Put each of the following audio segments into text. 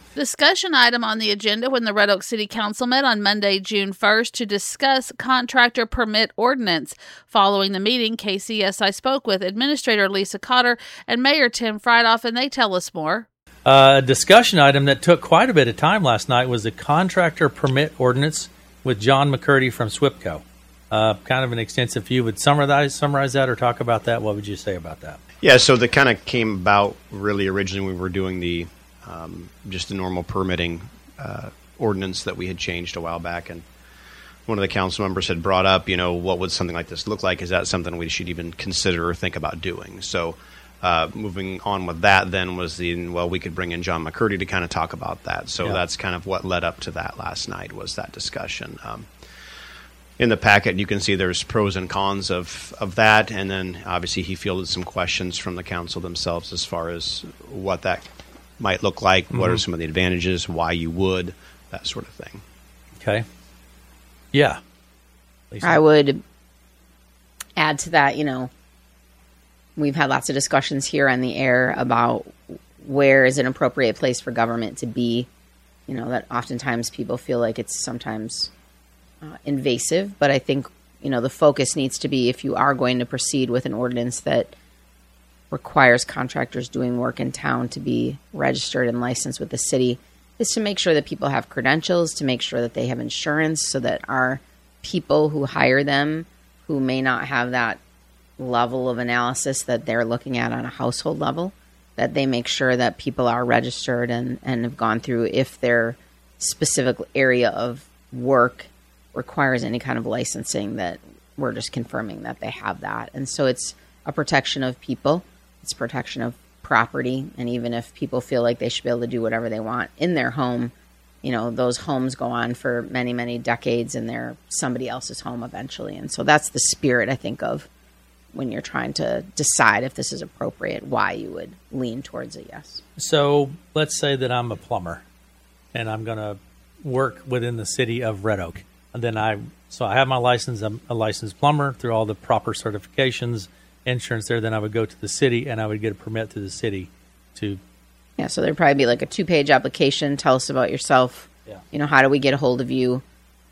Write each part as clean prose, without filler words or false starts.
Discussion item on the agenda when the Red Oak City Council met on Monday, June 1st to discuss contractor permit ordinance. Following the meeting, KCSI spoke with Administrator Lisa Cotter and Mayor Tim Friedhoff, and they tell us more. A discussion item that took quite a bit of time last night was the contractor permit ordinance with John McCurdy from SWPCO. Kind of an extensive. If you would summarize that or talk about that, what would you say about that? Yeah, so that kind of came about really originally when we were doing the just the normal permitting ordinance that we had changed a while back, and one of the council members had brought up, what would something like this look like? Is that something we should even consider or think about doing? So moving on with that then was we could bring in John McCurdy to kind of talk about that. So that's kind of what led up to that last night, was that discussion. In the packet, you can see there's pros and cons of that, and then obviously he fielded some questions from the council themselves as far as what that might look like, what are some of the advantages, why you would, that sort of thing. Okay. Yeah. Lisa? I would add to that, we've had lots of discussions here on the air about where is an appropriate place for government to be, that oftentimes people feel like it's sometimes invasive, but I think, the focus needs to be, if you are going to proceed with an ordinance that requires contractors doing work in town to be registered and licensed with the city, is to make sure that people have credentials, to make sure that they have insurance, so that our people who hire them, who may not have that level of analysis that they're looking at on a household level, that they make sure that people are registered and have gone through, if their specific area of work requires any kind of licensing, that we're just confirming that they have that. And so it's a protection of people. It's protection of property. And even if people feel like they should be able to do whatever they want in their home, those homes go on for many, many decades, and they're somebody else's home eventually. And so that's the spirit, I think, of when you're trying to decide if this is appropriate, why you would lean towards a yes. So let's say that I'm a plumber and I'm going to work within the city of Red Oak. And then I have my license. I'm a licensed plumber through all the proper certifications, insurance there. Then I would go to the city and I would get a permit through the city to. Yeah, so there'd probably be like a 2-page application. Tell us about yourself. Yeah. How do we get a hold of you?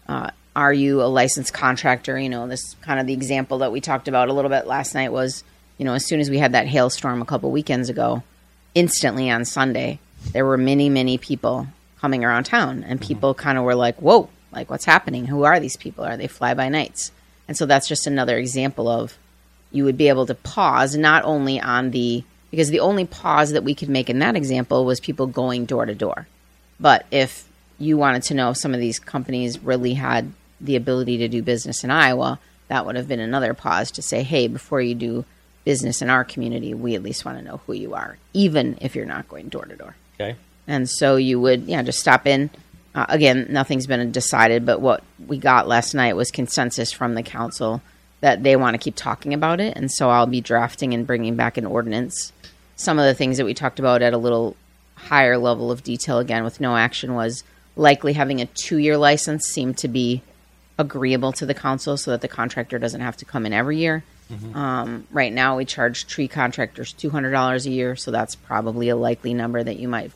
Are you a licensed contractor? This kind of the example that we talked about a little bit last night was, as soon as we had that hailstorm a couple weekends ago, instantly on Sunday, there were many, many people coming around town, and people kind of were like, whoa, like what's happening? Who are these people? Are they fly-by-nights? And so that's just another example of, you would be able to pause not only on because the only pause that we could make in that example was people going door to door. But if you wanted to know if some of these companies really had the ability to do business in Iowa, that would have been another pause to say, hey, before you do business in our community, we at least want to know who you are, even if you're not going door to door. Okay. And so you would, just stop in. Again, nothing's been decided, but what we got last night was consensus from the council that they want to keep talking about it. And so I'll be drafting and bringing back an ordinance. Some of the things that we talked about at a little higher level of detail, again, with no action, was likely having a 2-year license seemed to be agreeable to the council, so that the contractor doesn't have to come in every year. Right now we charge tree contractors $200 a year, so that's probably a likely number that you might,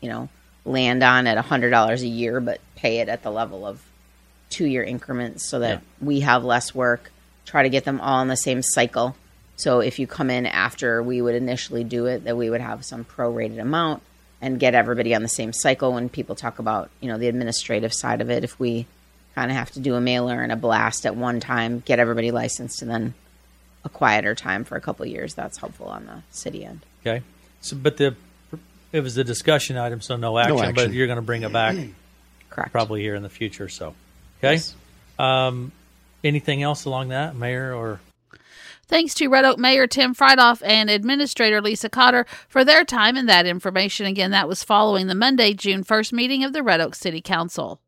land on at $100 a year, but pay it at the level of 2-year increments, so that we have less work, try to get them all in the same cycle. So if you come in after we would initially do it, that we would have some prorated amount and get everybody on the same cycle. When people talk about, the administrative side of it, if we kind of have to do a mailer and a blast at one time, get everybody licensed, and then a quieter time for a couple of years, that's helpful on the city end. Okay. So, but it was a discussion item, so no action. But you're going to bring it back Correct. Probably here in the future. So, okay. Yes. Anything else along that, Mayor? Or Thanks to Red Oak Mayor Tim Friedhoff and Administrator Lisa Cotter for their time and that information. Again, that was following the Monday, June 1st meeting of the Red Oak City Council.